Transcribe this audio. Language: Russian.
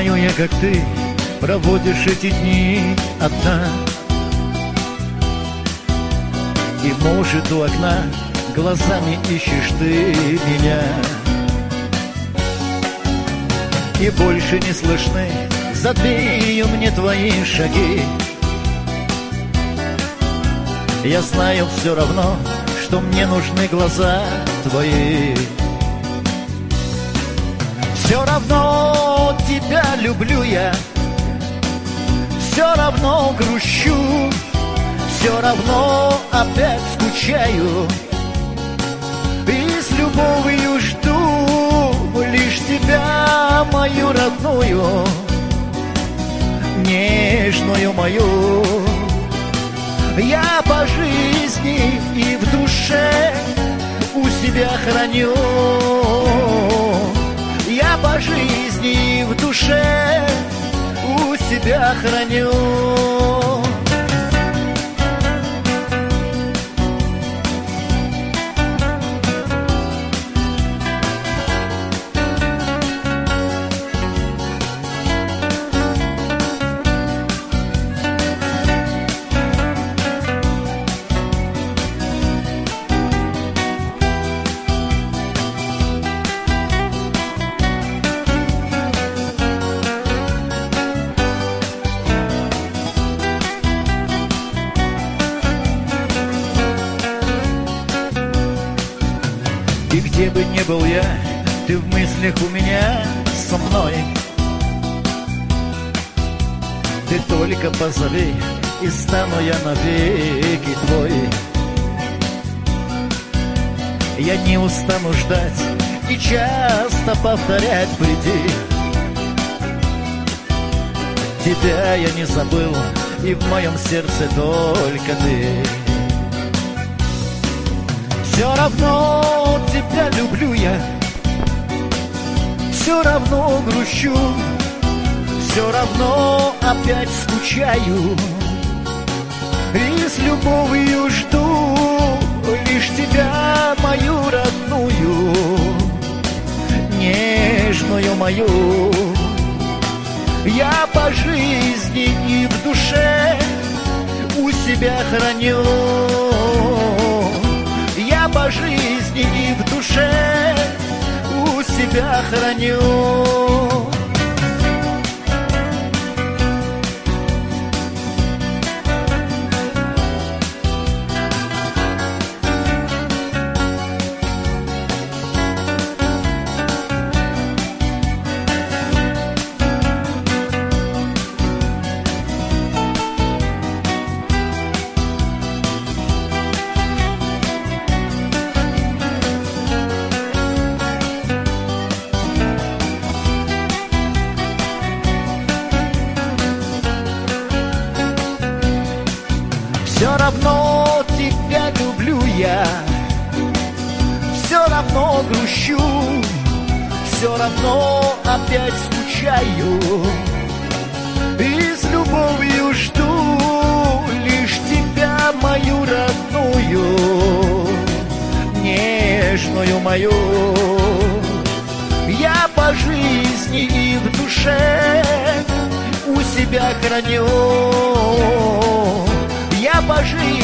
знаю я, как ты проводишь эти дни одна. И, может, у окна глазами ищешь ты меня. И больше не слышны за дверью мне твои шаги. Я знаю все равно, что мне нужны глаза твои. Все равно тебя люблю я, все равно грущу, все равно опять скучаю. И с любовью жду лишь тебя, мою родную, нежную мою. Я по жизни и в душе у себя храню. Я по жизни и в душе у себя храню. И где бы ни был я, ты в мыслях у меня со мной. Ты только позови, и стану я навеки твой. Я не устану ждать и часто повторять: приди. Тебя я не забыл, и в моем сердце только ты. Все равно тебя люблю я, все равно грущу, все равно опять скучаю. И с любовью жду лишь тебя, мою родную, нежную мою. Я по жизни и в душе у себя храню. Я по жизни и в душе у себя храню. Все равно тебя люблю я, все равно грущу, все равно опять скучаю. И с любовью жду лишь тебя, мою родную, нежную мою. Я по жизни и в душе у себя храню. Я по жизни